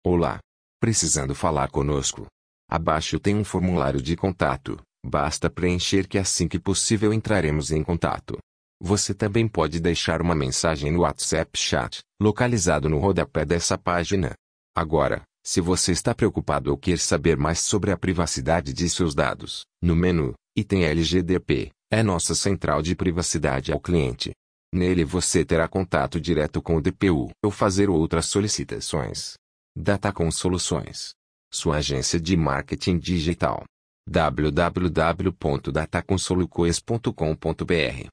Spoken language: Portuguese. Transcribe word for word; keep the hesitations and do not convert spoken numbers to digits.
Olá! Precisando falar conosco? Abaixo tem um formulário de contato, basta preencher que assim que possível entraremos em contato. Você também pode deixar uma mensagem no WhatsApp Chat, localizado no rodapé dessa página. Agora, se você está preocupado ou quer saber mais sobre a privacidade de seus dados, no menu, item L G D P, é nossa central de privacidade ao cliente. Nele você terá contato direto com o D P U ou fazer outras solicitações. Datacom Soluções. Sua agência de marketing digital. w w w ponto datacom soluções ponto com ponto b r